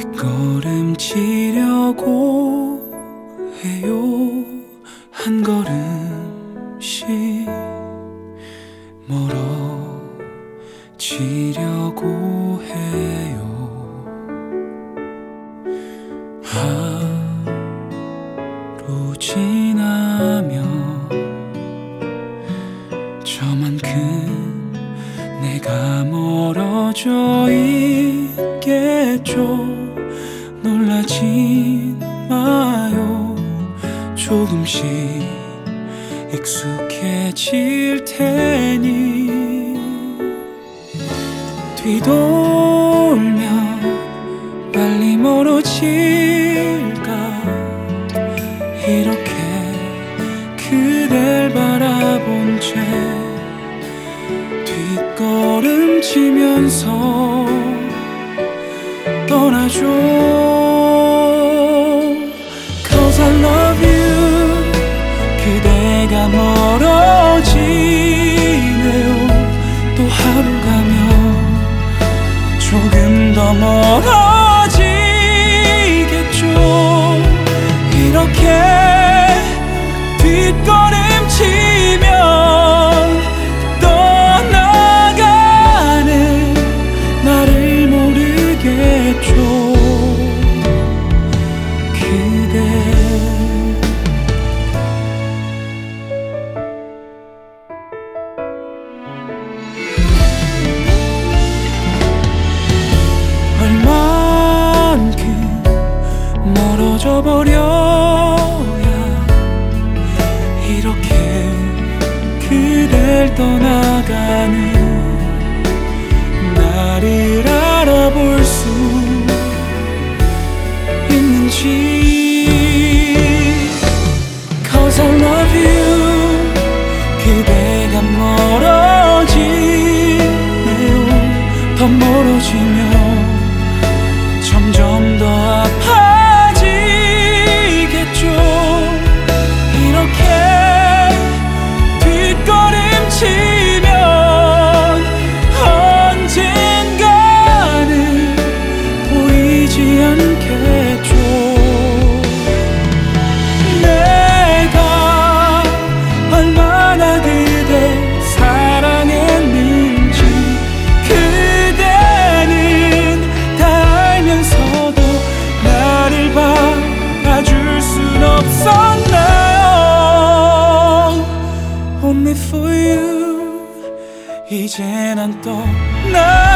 뒷걸음치려고 해요. 한 걸음씩 멀어지려고 해요. 하루 지나면 저만큼 내가 멀어져 있겠죠. 놀라지 마요. 조금씩 익숙해질 테니 뒤돌면 빨리 멀어질까. 이렇게 그댈 바라본 채 뒷걸음치면서 떠나죠. Cause I love you. 그대가 멀어지네요. 또 하루 가면 조금 더 멀어지겠죠. 이렇게 뒷걸음치면 떠나가는 나를 모르겠죠. 그대 얼만큼 멀어져 버려야 이렇게 그댈 떠나가는 나를 알아볼 수 있는지. Cause I love you. 그대가 멀어지네요. 더 멀어지면 점점 더 아파지겠죠. 이렇게 뒷걸음치면 언젠가는 보이지 않겠죠. 내가 얼마나 그댈 사랑했는지 그대는 다 알면서도 나를 받아줄 순 없었나요. Only for you. 이제 난 떠나